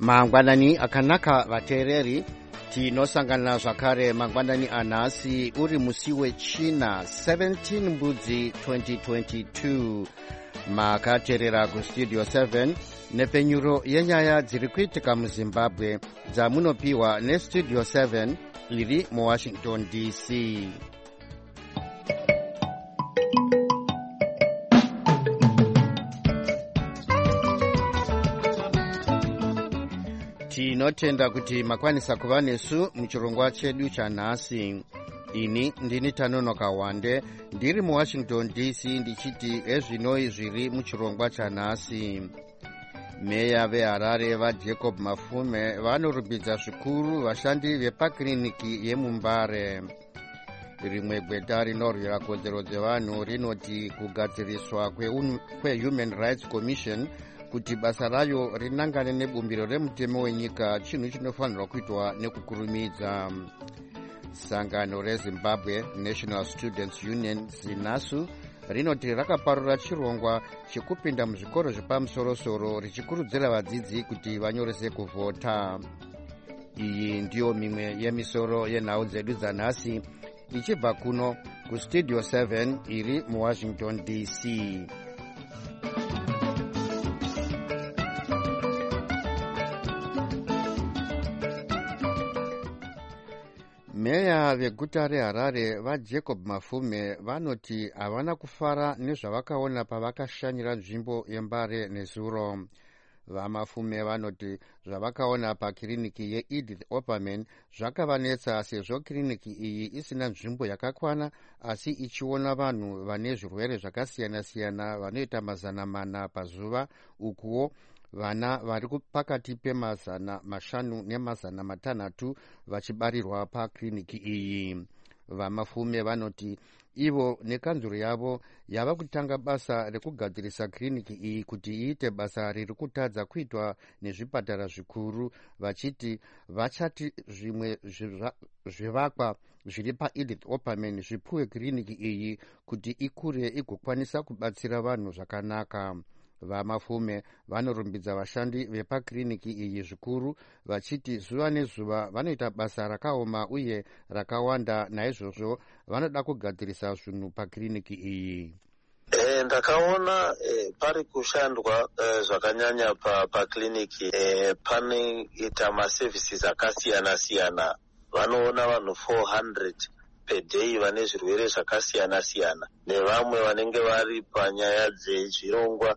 mangwanani akanaka vateereri, tinosangana zvakare mangwanani anhasi uri musi wechina 17 mbudzi 2022. makateerera kustudio 7 nepfenyuro yenyaya dziri kuitika muzimbabwe dzamunopiwa nestudio 7 iri muwashington dc. tinotenda kuti makwanisa kuva nesu muchirongwa chedu chanhasi. ini ndini Tanonoka Wande ndiri muwashington dc ndichiti ezvinoi zviri muchirongwa chanhasi. meya veharare vaJacob Mafume vanorumbidza zvikuru vashandi vepakiriniki yemumbare. rimwe gweta rinorwira kodzero dzevanhu rinoti kugadziriswa kwehuman rights commission kuti basa rayo rinangane nebumbiro remutemo wenyika chinhu chinofanirwa kuitwa nekukurumidza. sangano reZimbabwe National Students Union ZINASU rinoti rakaparura chirongwa chekupinda muzvikoro zvepamusorosoro richikurudzira vadzidzi kuti vanyorese kuvhota. iyi ndiyo mimwe yemisoro yenhau dzedu dzanhasi ichibva kuno kustudio 7 iri muwashington dc. meya veguta reHarare vaJacob Mafume vanoti havana kufara nezvavakaona pavakashanyira nzvimbo yembare nezuro. vamafume vanoti zvavakaona pakiriniki yeEdith Opperman zvakavanetsa sezvo kiriniki iyi isina nzvimbo yakakwana asi ichiona vanhu vane zvirwere zvakasiyana-siyana vanoita 400 pazuva, ukuwo vana vari pakati pe500 ne600 vachibarirwa pakiriniki iyi. vamafume vanoti ivo nekanzuro yavo yava kutanga basa rekugadzirisa kiriniki iyi kuti iite basa riri kutadza kuitwa nezvipatara zvikuru, vachiti vachati zvimwe zvivakwa zviri paEdith Opperman zvipuwe kiriniki iyi kuti ikure igokwanisa kubatsira vanhu zvakanaka. vamafume vanorumbidza vashandi vepakiriniki iyi zvikuru, vachiti zuva nezuva vanoita basa rakaoma uye rakawanda, naizvozvo vanoda kugadzirisa zvinhu pakiriniki iyi. ndakaona pari kushandwa zvakanyanya pakiriniki. panoita maservices akasiyana-siyana. vanoona vanhu 400 per day vane zvirwere zvakasiyana-siyana, nevamwe vanenge vari panyaya dzezvirongwa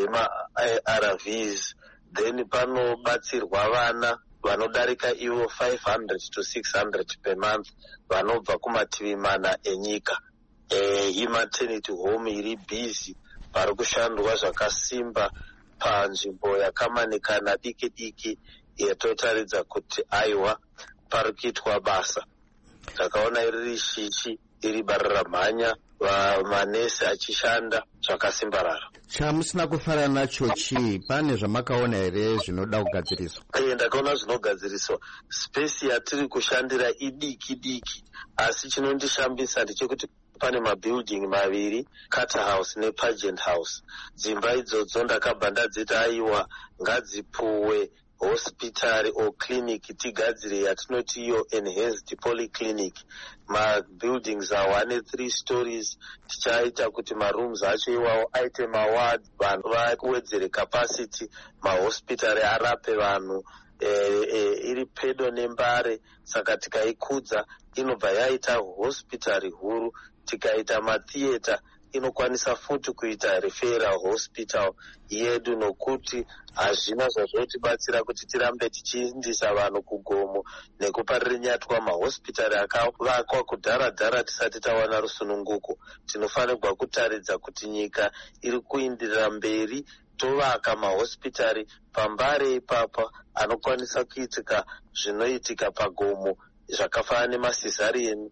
zvema-ARVs. then panobatsirwa vana vanodarika ivo 500 to 600 per month vanobva kumativi mana enyika. imaternity home iri busy, pari kushandwa zvakasimba panzvimbo yakamanikana diki diki yatotaridza kuti aiwa pari kuitwa basa. ndakaona iri shishi, iri bararamhanya, manesi achishanda zvakasimbarara. chamusina kufara nacho chii? pane zvamakaona here zvinoda kugadziriswa? ndakaona zvinogadziriswa. spesi yatiri kushandira idiki diki, asi chinondishambisa ndechekuti pane mabuilding maviri, Carter House nePageant House. dzimba idzodzo ndakabva ndadziti aiwa ngadzipuwe hospitari o clinic, tigadzire yatinoti iyo enhanced polyclinic. mabuildings awane 3 stories. tichaita kuti marooms acho iwawo aite maward, vanhu vakuwedzere capacity, mahospitari arape vanhu. iri pedo nembare, saka tikaikudza inobva yaita hospitari huru. tikaita matheatre inokwanisa futi kuita referral hospital yedu, nokuti hazvina zvazvotibatsira kuti tirambe tichiindisa vanhu kugomo nekuparinyatwa mahospitari akavakwa kudhara tisati tawana rusununguko. tinofanirwa kutaridza kuti nyika iri kuindirira mberi, tovaka mahospitari pambare ipapa anokwanisa kuitika zvinoitika pagomo zvakafanana nemasizarian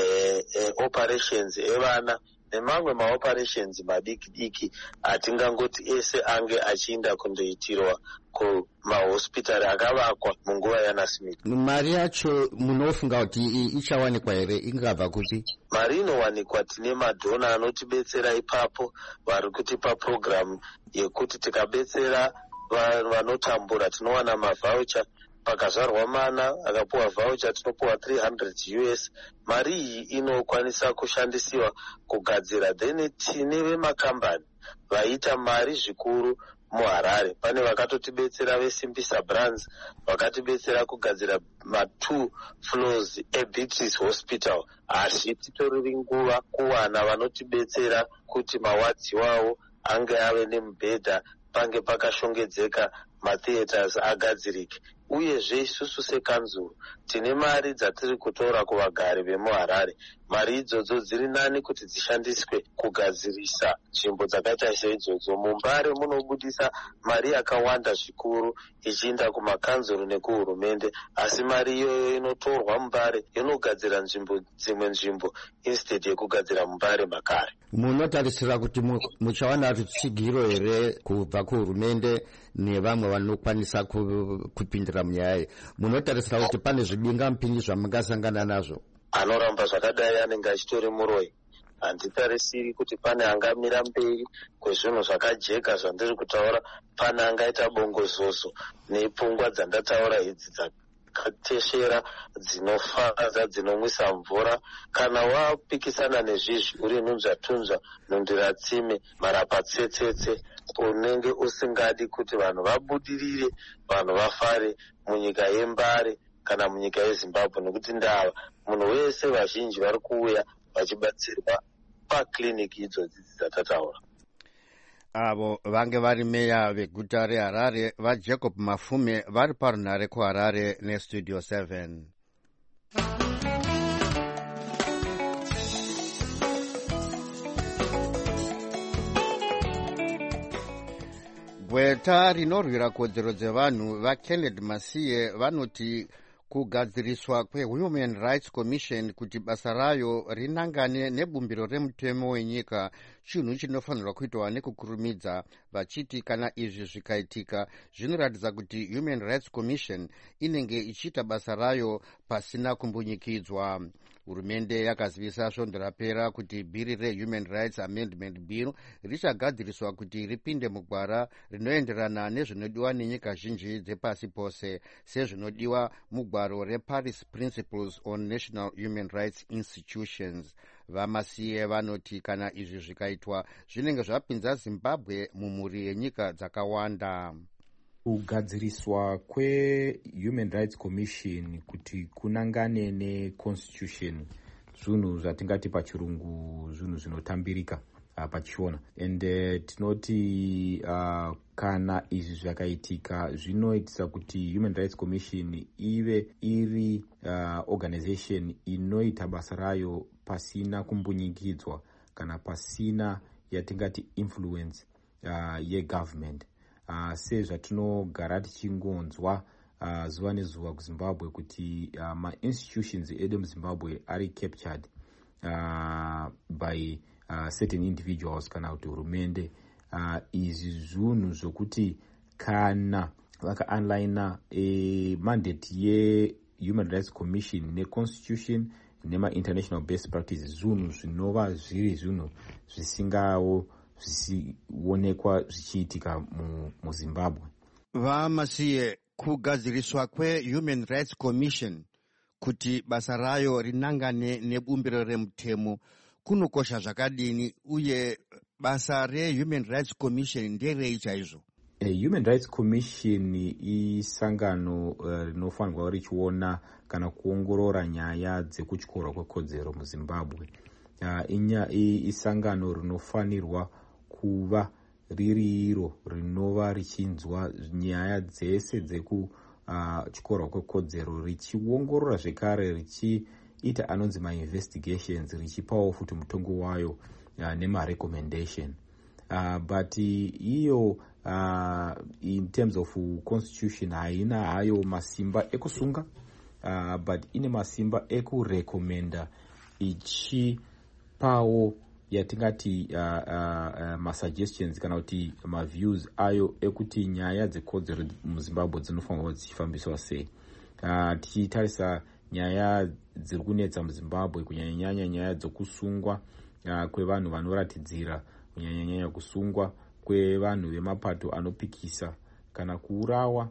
operations evana nemamwe maoperations madiki diki atingangoti ese ange achiinda kundoitirwa kumahospitari akavakwa munguva yaNaSmith. mari yacho munofunga kuti ichawanikwa here? ingabva kuti? mari inowanikwa, tine madhona anotibetsera ipapo vari kutipa program yekuti tikabetsera vanotambura tinowana mavhaucha. Pakazvarwa mana akapuwa vhaucha tinopuwa 300 US. Mari iyi inokwanisa kushandisiwa kugadzira. Then tine vemakambani vaita mari zvikuru muHarare. Pane vakatotibetsera veSimbisa Brands vakatibetsera kugadzira 2 floors eBeatrice Hospital. Hazvititoriri nguva kuwana vanotibetsera kuti mawadzi wavo ange ave nemibhedha, pange pakashongedzeka, matheaters agadzirike. Uyezve isusu sekanzuru tine mari dzatiri kutora kuvagari vemuHarare. Mari idzodzo dziri nani kuti dzishandiswe kugadzirisa nzvimbo dzakaita seidzodzo. Mumbare munobudisa mari yakawanda zvikuru ichiinda kumakanzuru nekuhurumende, asi mari iyoyo inotorwa mumbare inogadzira dzimwe nzvimbo instead yekugadzira mumbare makare. Munotarisira kuti muchawana rutsigiro here kubva kuhurumende nevamwe vanokwanisa kupindira munyaya iyi? Munotarisira kuti pane zvibingamupinyi zvamungasangana nazvo? Anoramba zvakadai anenge achitori muroi. Handitarisiri kuti pane angamira mberi kwezvinhu zvakajeka zvandiri kutaura. Pane angaita bongozozo nepfungwa dzandataura idzi dzakateshera, dzinofadza, dzinomwisa mvura. Kana wapikisana nezvizvi uri nunzvatunzva, nhundiratsime, marapatsetsetse, unenge usingadi kuti vanhu vabudirire, vanhu vafare munyika yembare kana munyika yeZimbabwe, nekuti ndava munhu wese vazhinji vari kuuya vachibatsirwa pakliniki idzodzi dzatataura. Avo vange vari meya veguta reHarare vaJacob Mafume vari parunhare kuHarare neStudio 7. Gweta rinorwira kodzero dzevanhu vaKennedy Masiye vanoti kugadziriswa kweHuman Rights Commission kuti basa rayo rinangane nebumbiro remutemo wenyika chinhu chinofanirwa kuitwa nekukurumidza, vachiti kana izvi zvikaitika zvinoratidza kuti Human Rights Commission inenge ichiita basa rayo pasina kumbunyikidzwa. Hurumende yakazivisa svondo rapera kuti bhiri reHuman Rights Amendment Bill richagadziriswa kuti ripinde mugwara rinoenderana nezvinodiwa nenyika zhinji dzepasi pose, sezvinodiwa mugwaro reParis Principles on National Human Rights Institutions. Vamasiye vanoti kana izvi zvikaitwa zvinenge zvapinza Zimbabwe mumhuri yenyika dzakawanda. Kugadziriswa kweHuman Rights Commission kuti kunangane neconstitution zvinhu zvatingati pachirungu zvinhu zvinotambirika pachiona, and tinoti kana izvi zvakaitika zvinoitisa kuti Human Rights Commission ive iri organization inoita basa rayo pasina kumbunyikidzwa kana pasina yatingati influence yegovernment. Sezvatinogara tichingonzwa zuva nezuva kuZimbabwe kuti ma-institutions edu muZimbabwe ari captured by certain individuals kana kuti hurumende. Izvi zvinhu zvokuti kana vakaunlina mandate yeHuman Rights Commission neconstitution nema-international best practices, zvinhu zvinova zviri zvinhu zvisionekwa zvichiitika muZimbabwe. Vamasiye, kugadziriswa kweHuman Rights Commission kuti basa rayo rinangane nebumbiro remutemo kunokosha zvakadini, uye basa reHuman Rights Commission nderei chaizvo? Human Rights Commission isangano rinofanirwa richiona kana kuongorora nyaya dzekutyora kwekodzero muZimbabwe. Isangano rinofanirwa kuva riri iro rinova richinzwa nyaya dzese dzekutyora kwekodzero, richiongorora zvekare, richiita anonzi ma-investigations, richipawo futi mutongo wayo nema-recommendation. But iyo in terms of constitution haina hayo masimba ekusunga, but ine masimba ekurekomenda ichipawo yatingati ma-suggestions kana kuti ma-views ayo ekuti nyaya dzekodzero muZimbabwe dzinofanirwa dzichifambiswa sei. Tichitarisa nyaya dziri kunetsa muZimbabwe, kunyanya nyaya dzokusungwa kwevanhu vanoratidzira, kunyanya kusungwa kwevanhu vemapato anopikisa kana kuurawa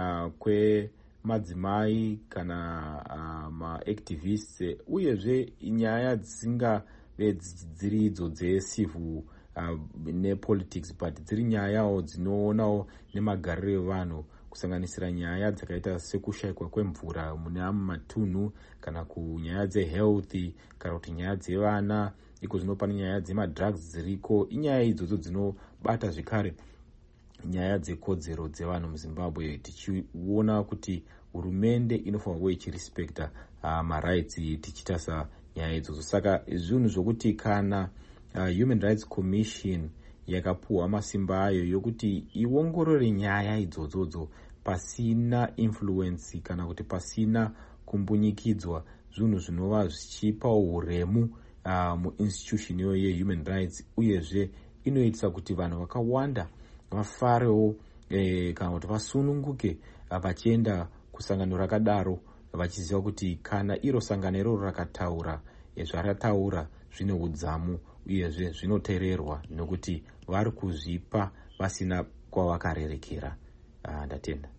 kwemadzimai kana maactivists, uyezve nyaya dzisingave dziri idzo dzecivil nepolitics, but dziri nyayawo dzinoonawo nemagariro evanhu, kusanganisira nyaya dzakaita sekushayikwa kwemvura mune amwe matunhu, kana kunyaya dzehealth, kana kuti nyaya dzevana. Iko zvino pane nyaya dzemadrugs dziriko. Inyaya idzodzo dzinobata zvekare nyaya dzekodzero dzevanhu muzimbabwe, tichiona kuti hurumende inofanirwa kuva ichirespecta marights tichitarisa nyaya idzodzo. Saka zvinhu zvokuti kana Human Rights Commission yakapuhwa masimba ayo yokuti iongorore nyaya idzodzo pasina influence kana kuti pasina kumbunyikidzwa, zvinhu zvinova zvichipa uremu muinstitution iyoyo yehuman rights, uyezve inoitisa kuti vanhu vakawanda vafarewo kana kuti vasununguke vachienda kusangano rakadaro, vachiziva kuti kana iro sangano iroro rakataura zvarataura zvine udzamu uyezve zvinoteererwa, nokuti vari kuzvipa vasina kwavakarerekera. Ndatenda.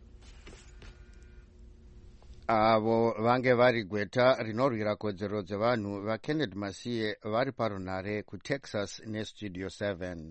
Avo vange vari gweta rinorwira kodzero dzevanhu vaKenneth Masiye vari parunhare kuTexas neStudio 7.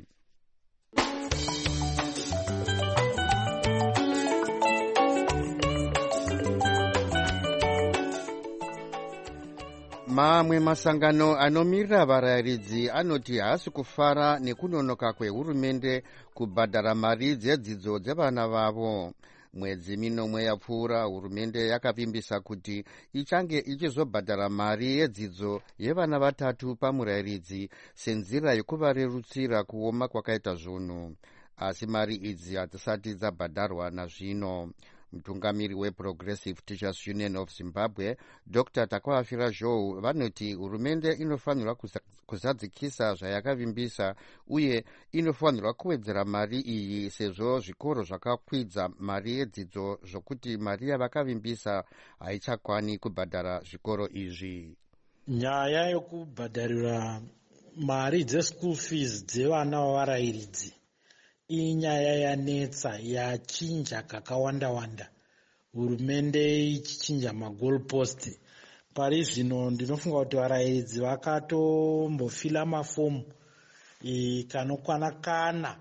Mamwe masangano anomirira varayiridzi anoti haasi kufara nekunonoka kwehurumende kubhadhara mari dzedzidzo dzevana vavo. Mwedzi minomwe yapfuura, hurumende yakavimbisa kuti ichange ichizobhadhara mari yedzidzo yevana vatatu pamurayiridzi senzira yekuvarerutsira kuoma kwakaita zvunhu, asi mari idzi hadzisati dzabhadharwa nazvino. Mutungamiri weProgressive Teachers Union of Zimbabwe, Dr. Takwafira Zhou, vanoti hurumende inofanirwa kuzadzikisa zvayakavimbisa uye inofanirwa kuwedzera mari iyi sezvo zvikoro zvakakwidza mari yedzidzo zvokuti mari yavakavimbisa haichakwani kubhadhara zvikoro izvi. Nyaya yokubhadharira mari dzeschool fees dzevana vavarayiridzi inyaya yanetsa, yachinja kakawanda-wanda. Hurumende ichichinja magoalpost. Pari zvino ndinofunga kuti varayiridzi vakatombofila mafomu kanokwana kana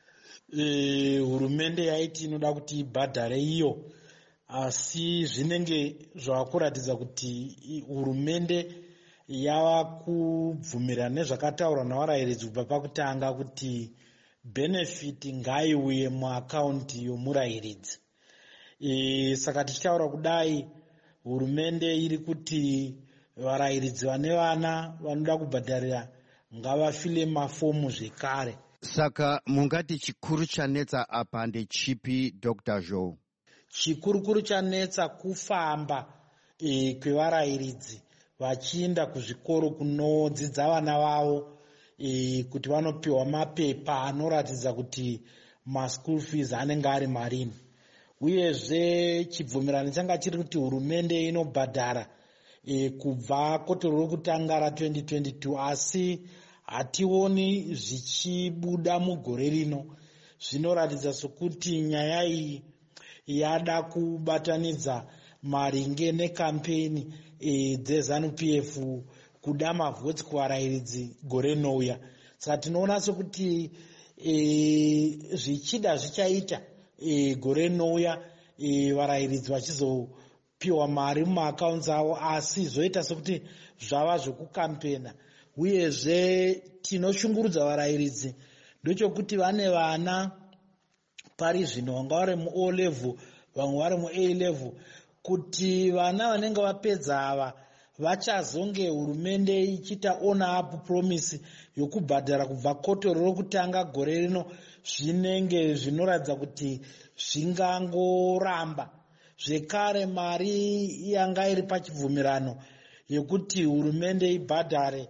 hurumende yaiti inoda kuti ibhadhare iyo, asi zvinenge zvavakuratidza kuti hurumende yava kubvumira nezvakataurwa navarayiridzi kubva pakutanga kuti benefit ngaiuye muakaunti yomurayiridzi. Saka tichitaura kudai, hurumende iri kuti varayiridzi vane vana vanoda kubhadharira ngavafile mafomu zvekare. Saka mungati chikuru chanetsa apa ndechipi, Dr. Zhou? Chikurukuru chanetsa kufamba kwevarayiridzi vachienda kuzvikoro kunodzidza vana vavo, kuti vanopiwa mapepa anoratidza kuti maschool fees anenge ari marini. Uyezve chibvumirano changa chiri kuti hurumende inobhadhara kubva kotoro rokutanga ra2022, asi hationi zvichibuda mugore rino. Zvinoratidza sokuti nyaya iyi yada kubatanidza maringe nekampeni dzeZANU-PF kuda mavhotsi kuvarayiridzi gore rinouya. Saka tinoona sokuti zvichida zvichaita gore rinouya varayiridzi vachizopiwa mari mumaakaunti avo, asi zoita sokuti zvava zvokukampena. Uyezve tinoshungurudza varayiridzi ndochokuti vane vana pari zvino vanga vari muO level, vamwe vari muA level, kuti vana vanenge vapedza ava vachazonge hurumende ichita ona up promise yokubhadhara kubva kotoro rokutanga gore rino, zvinenge zvinoratidza kuti zvingangoramba. Zvekare mari yanga iri pachibvumirano yekuti hurumende ibhadhare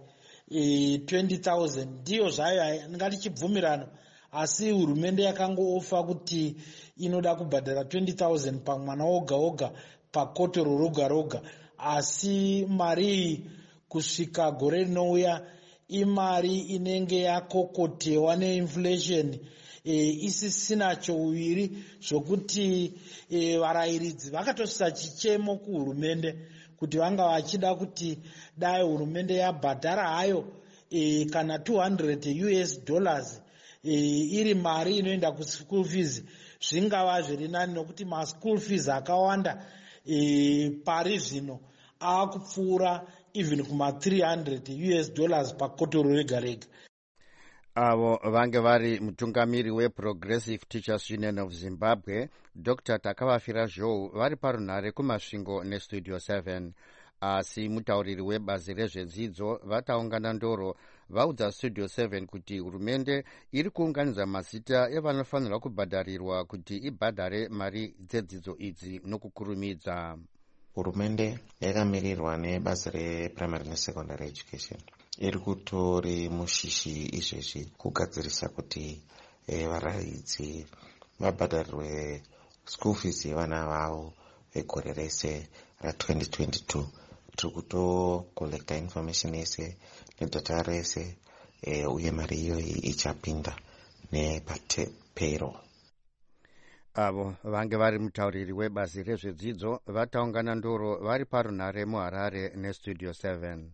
20,000 ndiyo zvayo ngati chibvumirano, asi hurumende yakangoofa kuti inoda kubhadhara 20,000 pamwana oga oga pakotoro roga roga, asi mari iyi kusvika gore rinouya imari inenge yakokotewa neinflation isisina chouviri zvokuti varayiridzi vakatosisa chichemo kuhurumende kuti vanga vachida kuti dai hurumende yabhadhara hayo kana $200 iri mari inoenda kuschool fees zvingava zviri nani, nokuti maschool fees akawanda pari zvino akupfuura even kuma $300 pakotoro rega rega. avo vange vari mutungamiri weProgressive Teachers Union of Zimbabwe Dr. Takavafira Zhou vari parunhare kumasvingo nestudio 7. Asi mutauriri webazi rezvedzidzo vataungana ndoro vaudza studio 7 kuti hurumende iri kuunganidza mazita evanofanirwa kubhadharirwa kuti ibhadhare mari dzedzidzo idzi nokukurumidza. Hurumende yakamirirwa nebazi reprimary nesecondary education iri kutori mushishi izvezvi kugadzirisa kuti varairidzi vabhadharirwe school fees yevana vavo vegore rese ra2022. tiri kutokolekta information yese nedata rese uye mari iyoyi ichapinda nepayroll. Avo vange vari mutauriri webazi rezvedzidzo vataungana ndoro vari parunhare muHarare nestudio 7.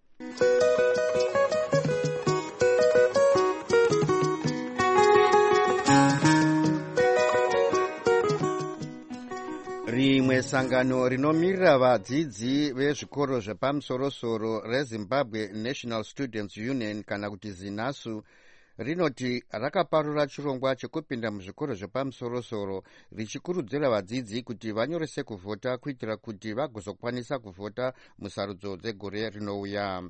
Rimwe sangano rinomirira vadzidzi vezvikoro zvepamusoro-soro reZimbabwe National Students Union kana kuti ZINASU rinoti rakaparura chirongwa chekupinda muzvikoro zvepamusoro-soro richikurudzira vadzidzi kuti vanyorese kuvhota kuitira kuti vagozokwanisa kuvhota musarudzo dzegore rinouya.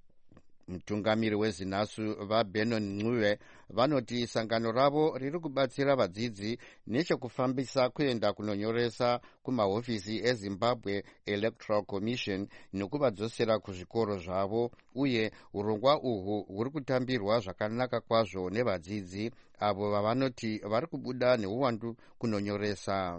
Mutungamiri weZINASU vaBenon Ncube vanoti sangano ravo riri kubatsira vadzidzi nechekufambisa kuenda kunonyoresa kumahofisi eZimbabwe Electoral Commission nekuvadzosera kuzvikoro zvavo, uye urongwa uhwu huri kutambirwa zvakanaka kwazvo nevadzidzi avo vavanoti vari kubuda neuwandu kunonyoresa.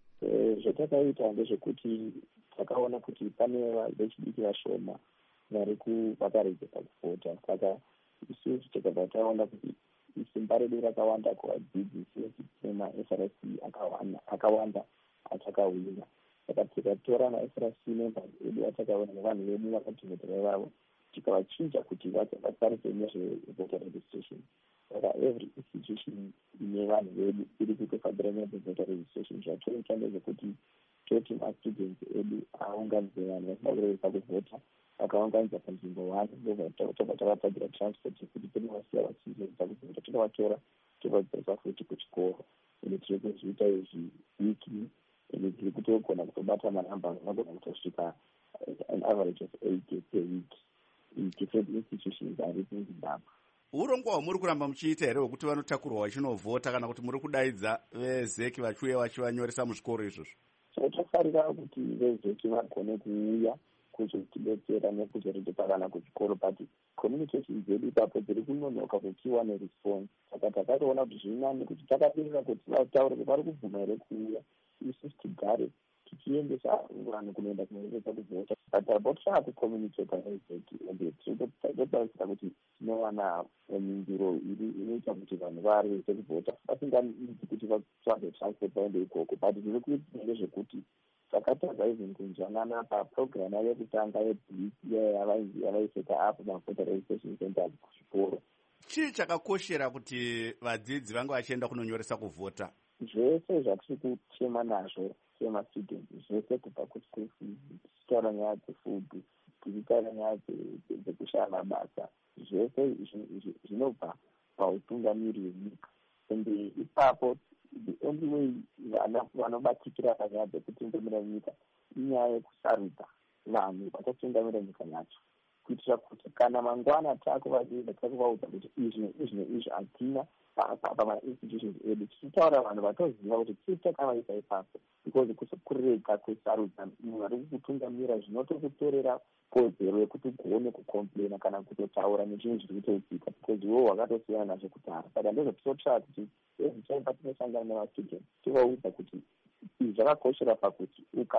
Zvatakaita ndezvekuti takaona kuti pane vechidiki vashoma vari kuvakaridza pakuvhota. Saka isusu tikabva taona kuti simba redu rakawanda kuvadzidzisi nemaFRC akawanda atakawina. Saka tikatora maFRC members edu atakaona nevanhu vedu vakatibhotera vavo tikavachinja kuti vasarise nezvevoter registration. Saka every institution ine vanhu vedu iri kutofambira nezvevoter registration. Zvatoita ndezvekuti toti mastudents edu aunganidze vanhu vasina kurevesa kuvhota akaunganidza panzvimbo 1 ndobva takatagira transport yekuti tinovasiya vachizoita kuvhota, tinovatora tovadzisa futi kuchikoro. Ende tiri kuzviita izvi weekly, ende tiri kutogona kutobata manhamba anogona kutosvika an average of 8 per week in different institutions ari kuZimbabwe. Urongwa hwamuri kuramba muchiita here hwekuti vanotakurwa vachinovhota kana kuti muri kudaidza vezeki vachiuya vachivanyoresa muzvikoro izvozvo? Tofarira kuti vezeki vagone kuuya kuzotidetsera nekuzoritipa vana kuchikoro, but communication dzedu ipapo dziri kunonoka kuchiwa neresponse. Saka takatoona kuti zvinani kuti takaberera kuti vataure kuti vari kubvuma here kuuya, isusu tigare tichiendesa vanhu kunoenda kunoendesa kuvhota. But tabotaa kucommunicata nezeki ende tinotarisira kuti tinowana mindiro inoita kuti vanhu varese kuvhota vasingaidi kuti vatsvage transport vaende ikoko. But zviri kuitika ndezvekuti takatadza even kunzwanana paprogramu yavo yekutanga yebliki yavaiseka apo mavoter registration centers kuzvikoro. Chii chakakoshera kuti vadzidzi vange vachienda kunonyoresa kuvhota? Zvese zvatiri kuchema nazvo semastudents, zvese kubva kuschool fees, tichitaura nyaya dzefood, tichitaura nyaya dzekushaya mabasa, zvese zvinobva pautungamiri hwenyika. Ende ipapo the only way vanobatikira panyaya dzekutungamira nyika inyaya yekusarudza vanhu vatatungamira nyika yacho, kuitira kuti kana mangwana takuvadida takuvaudza kuti izvi hatina pamainstitutions edu, tichitaura vanhu vatoziva kuti tii takavaisa ipapo, because kukureka kusarudza munhu ari kukutungamira zvinotokutorera kodzero yekuti ugone kucomplaina kana kutotaura nechinhu zviri kutoitika, because iwo wakatosiyana nazvo kudhara. Saka ndozvatotsvaka kuti every time patinosangana nevastudents tovaudza kuti izvi zvakakoshera pakuti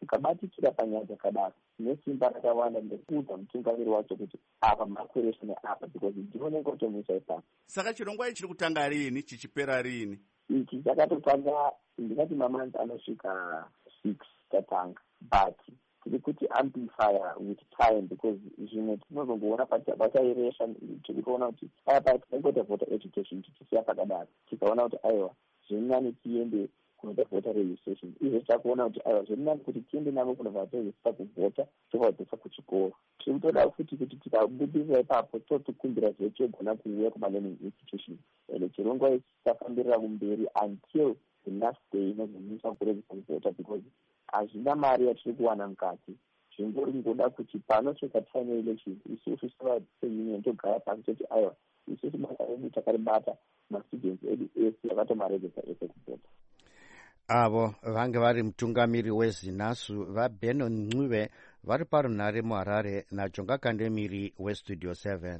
tikabatikira panyaya dzakadaro nesimba rakawanda ndekuudza mutungamiri wacho kuti apa makoresa neapa because ndinonenge kutomuisa ipapo. Saka chirongwa ichi chiri kutanga rini chichipera rini? Ichi chakatotanga ndingati mamanzi anosvika 6 tatanga, but tiri kuti amplifier with time because zvimwe tinozongoona patairesha tiri kuona kuti apa tinongoita voter education tichisiya pakadaro tikaona kuti aiwa zvirinani tiende kunoita voter registration izvo takuona kuti aiwa zvirinani kuti tiende navo kunovatoisa kuvhota tovadzisa kuchikoro. Tiri kutoda futi kuti tikabudirira ipapo totikumbira zve togona kuuya kumalearning institution ende chirongwa ichi chafambirira kumberi until the last day inozomisa kuregisa kuvhota because hazvina mari yatiri kuwana mukati. Zvingori ngoda kuti panosvika time yeelection isusu seunion togara pasi toti aiwa isusu basa redu takaribata mastudents edu ese akatomaregesa ese kuvhota. Avo vange vari mutungamiri wezinasu vaBenon Ncube vari parunhare muHarare naJonga Kandemiri weStudio 7.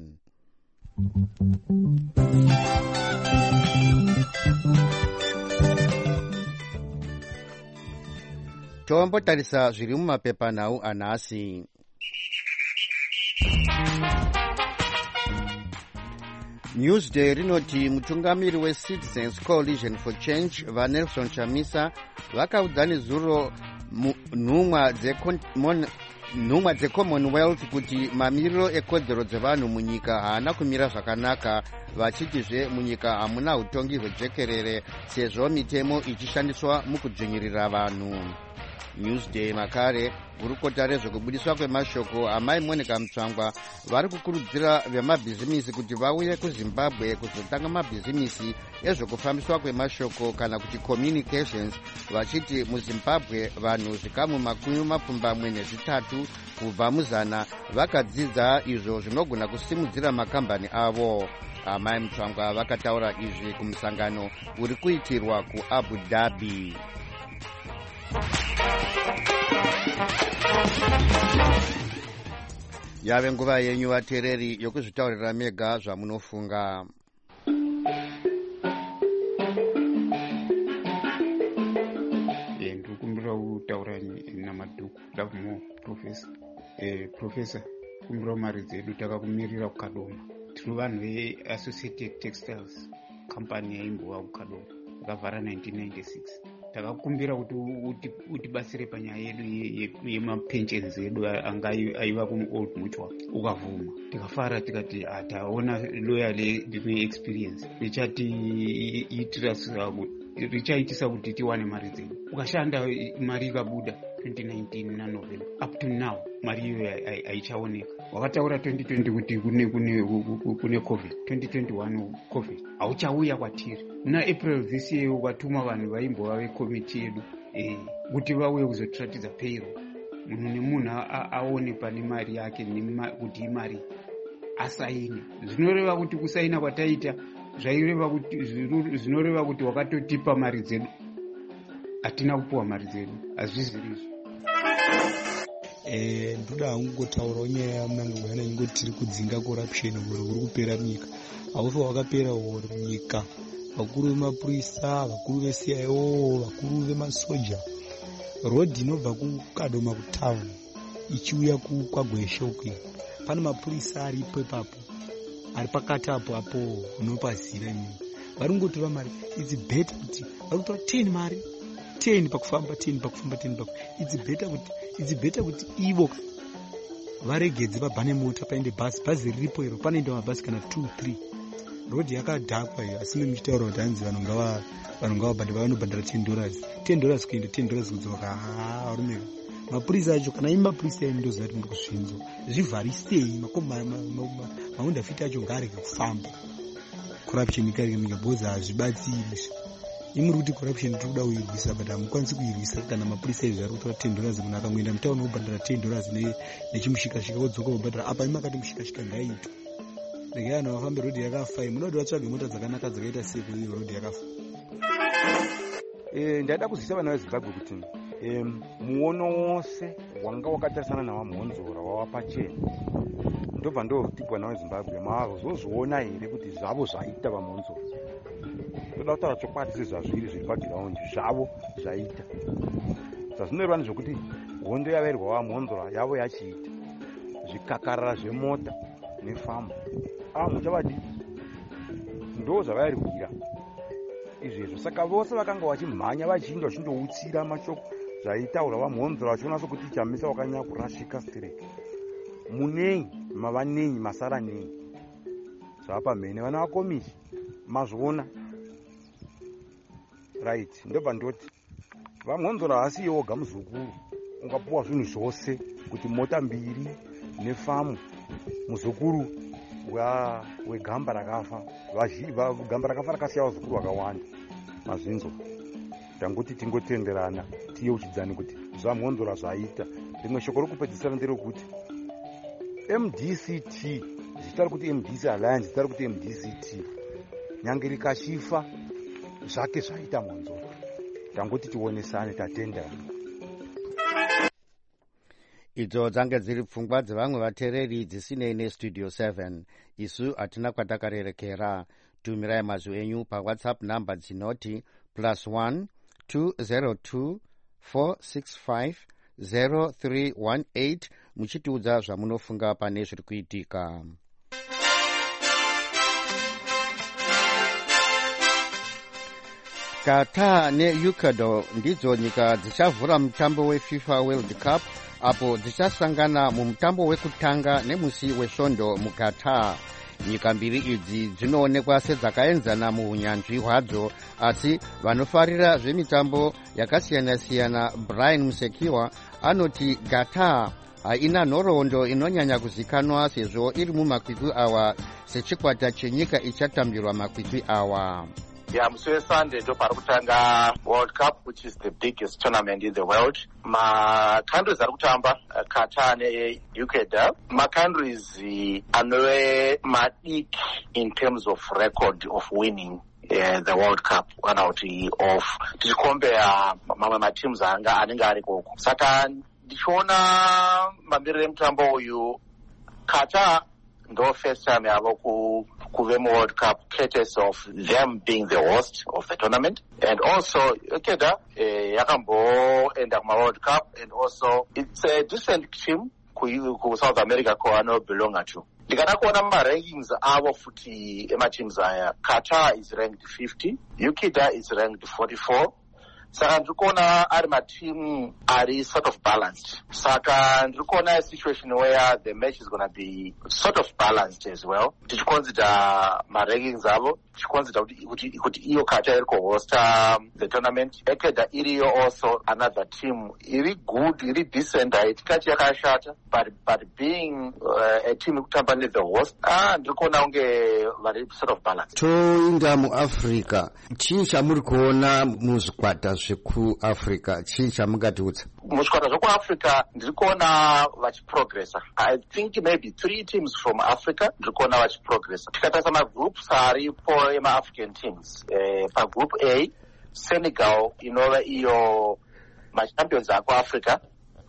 Tombotarisa zviri mumapepanhau anhasi. Newsday rinoti mutungamiri weCitizens Coalition for Change vaNelson Chamisa vakaudza nezuro nhumwa dzeCommonwealth kuti mamiriro ekodzero dzevanhu munyika haana kumira zvakanaka, vachitizve munyika hamuna utongi hwejekerere sezvo mitemo ichishandiswa mukudzvinyirira vanhu. Newsday makare gurukota rezvekubudiswa kwemashoko amai Monica Mutsvangwa vari kukurudzira vemabhizimisi kuti vauye kuZimbabwe kuzotanga mabhizimisi ezvekufambiswa kwemashoko kana kuti communications, vachiti muZimbabwe vanhu zvikamu 23 kubva muzana vakadzidza izvo zvinogona kusimudzira makambani avo. Amai Mutsvangwa vakataura izvi kumusangano uri kuitirwa kuAbu Dhabi. Yave nguva yenyu vateereri yokuzvitaurira mega zvamunofunga. Ndikumbira kutaura namadhuku Lavmo Professor kumbira mari dzedu takakumirira kukadoma. Tiri vanhu veAssociated Textiles company yaimbova kukadoma yakavhara 1996. Takakumbira kuti utibatsire panyaya yedu yemapensions edu anga aiva kuold mutual ukavhuma. Tikafara tikati taona lawyer rine experience richaitisa kuti tiwane mari dzedu. Ukashanda mari ikabuda 2019 naNovember up to now mari iyo haichaoneka. Wakataura 2020 kuti kune COVID, 2021 COVID hauchauya kwatiri. Muna April this year ukatuma vanhu vaimbova vekomiti yedu kuti vauye kuzotiratidza payroll. Munhu nemunhu aone pane mari yake kuti imari asaine. Zvinoreva kuti kusaina kwataita zvinoreva kuti wakatotipa mari dzedu hatina kupuwa mari dzedu. Hazvizviri izvo. Ndoda hangu kungotaurawo nyaya munangagwana ingoti tiri kudzinga corruption uri kupera munyika. Haufa wakapera munyika. Vakuru vemapurisa, vakuru veCIO, vakuru vemasoja. Rodhi inobva kukadoma kutauni ichiuya kwaGweshe uku. Pane mapurisa aripo ipapo. Ari pakati apo unopaziva nyika. Vari kungotora mari. It's better kuti vari kutora 10 mari. 10 pakufamba 10 pakufamba 10 pakufamba. It's better kuti ivo varegedze vabhane mota paende bhazi riripo iro panoenda mabhazi kana 2-3. Rodhi yakadhakwa iyo asi muchitaura kuti hanzi vanhu vanobhadhara $10 kuenda $10 kudzoka. Varume mapurisa acho kana imapurisa endoziva kuti muri kusvinzo zvivharisei maundafiti acho ngaarege kufamba. Corruption ikarege munyika bhozi hazvibatsiri. Imuri kuti corruption tiri kuda kuirwisa but hamukwanisi kuirwisa kana mapurisa izvi ari kutora $10 munhu akangoenda mutauni wobhadhara $10 nechimushikashika wodzoka wobhadhara. Apa imakati mushikashika ngaiitwa. Regai vanhu vafambe rodhi yakafa. Munoda kuti vatsvage mota dzakanaka dzakaita sepo iyo rodhi yakafa. Ndaida kuzivisa vana veZimbabwe kuti muono wose wanga wakatarisana navamhonzora wawapachena. Ndobva ndoti vana veZimbabwe mazozviona here kuti zvavo zvaita vamhonzora. Toda kutaura chokwadi sezvazviri zviri pagiraundi zvavo zvaita. Zvazvinoreva nezvokuti hondo yavairwa vamhonzora yavo yachiita zvikakarara zvemota nefamba muchavadii ndo zvavairwira izvezvo. Saka vose vakanga vachimhanya vachiinda vachindoutsira mashoko zvaitaura vamhonzora vachiona sokuti chamisa wakanyanya kurashika straight. Munei mava nei masara nei zvapa mhene vana vakomishi mazviona right. ndobva ndoti vamhonzora hasi yoga muzukuru ungapuwa zvinhu zvose kuti mota 2 nefamu. muzukuru wegamba rakafa gamba rakafa rakasiya vazukuru vakawanda mazvinzo. tanguti tingotenderana tiyeuchidzani kuti zvamhonzora zvaita. rimwe shoko rokupedzisira nderekuti MDCT zita kuti MDC Alliance zita kuti MDCT nyange rikashifa zvake zvaita mhonzora. tanguti tionesane tatenderana. idzo dzange dziri pfungwa dzevamwe vateereri dzisinei nestudio 7. isu hatina kwatakarerekera. tumirai mazwi enyu pawhatsapp namba dzinoti +1 202 465 0318 muchitiudza zvamunofunga pane zviri kuitika. Qatar neEcuador ndidzo nyika dzichavhura mutambo weFIFA World Cup apo dzichasangana mumutambo wekutanga nemusi wesvondo muQatar. nyika mbiri idzi dzinoonekwa sedzakaenzana muunyanzvi hwadzo, asi vanofarira zvemitambo yakasiyana-siyana Brian Musekiwa anoti Qatar haina nhoroondo inonyanya kuzikanwa sezvo iri mumakwikwi awa sechikwata chenyika ichatambirwa makwikwi awa. musi weSunday ndo pari kutanga World Cup, which is the biggest tournament in the world. Countries ari kutamba Qatar neEcuador, countries anove madiki in terms of record of winning the World Cup, kana kuti of tichikombea mamwe mateams anenge ari koko. Saka ndichiona mamiriro emutambo uyu, Qatar ndo first time yavo kuve muWorld Cup, courtesy of them being the host of the tournament, and also Ecuador yakamboenda kumaWorld Cup, and also it's a decent team ku South America kwaanobelonga to. Ndikada kuona marankings avo futi emateams aya, Qatar is ranked 50, Ecuador is ranked 44. Saka ndikuona ari matimu ari sort of balanced. Saka ndikuona a situation where the match is going to be sort of balanced as well. Tichiconsider rankings avo, tichiconsider kuti iyo Qatar iri kuhosta the tournament. Ecuador iriyo also another team iri good, iri decent, haitikati yakashata, but being a team kutamba ne the host, ndikuona unge vari sort of balanced. Toinda muAfrica, chii chamuri kuona muzvikwata zvekuAfrica, chii chamungatiudza? Muzvikwata zvekuAfrica ndiri kuona vachiprogressa. I think maybe 3 teams from Africa ndiri kuona vachiprogressa. Tikatarisa magroups aripo ema-African teams, pagroup A, Senegal inova iyo machampions akuAfrica,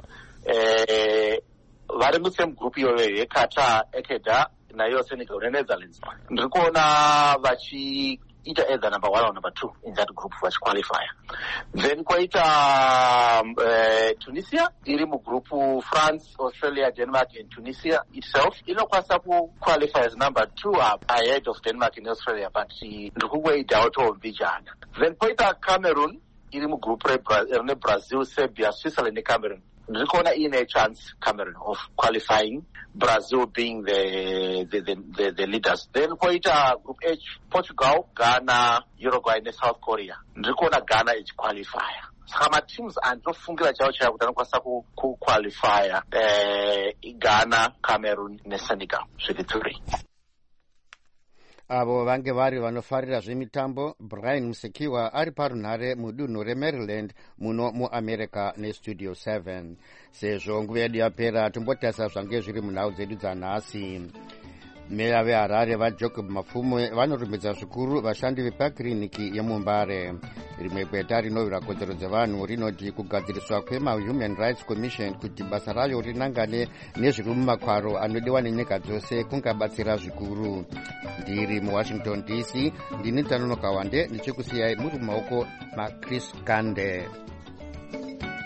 vari musame group iyoyo yeQatar, Ecuador nayo Senegal neNetherlands. Ndiri kuona vachiita either number 1 or number 2 in that group vachiqualifya. Then kwaita Tunisia iri mugrupu France, Australia, Denmark and Tunisia itself inokwanisa kuqualify as number 2 up ahead of Denmark and Australia, but ndiri kungoidauto mbijana. Then kwaita Cameroon iri mugrupu rine Brazil, Serbia, Switzerland neCameroon. Ndiri kuona ine chance Cameroon of qualifying, Brazil being the leaders. Then kwaita group H, Portugal, Ghana, Uruguay neSouth Korea. Ndiri kuona Ghana ichiqualifya. Saka mateams andinofungira chaiwo kuti anokwanisa kuqualifya Ghana, Cameroon neSenegal zviri 3. Avo vange vari vanofarira zvemitambo. Brian Musekiwa ari parunhare mudunhu reMaryland muno muAmerica nestudio 7. Sezvo nguva yedu yapera, tombotarisa zvange zviri munhau dzedu dzanhasi. Meya veHarare vaJacob Mafumwe vanorumbidza zvikuru vashandi vepakiriniki yeMumbare. Rimwe kweta rinovira kodzero dzevanhu rinoti kugadziriswa kwemaHuman Rights Commission kuti basa rayo rinangane nezviri mumakwaro anodiwa nenyika dzose kungabatsira zvikuru. Ndiri muWashington DC, ndini Tanonoka Wande, ndichikusiyai muri mumaoko maChris Kande.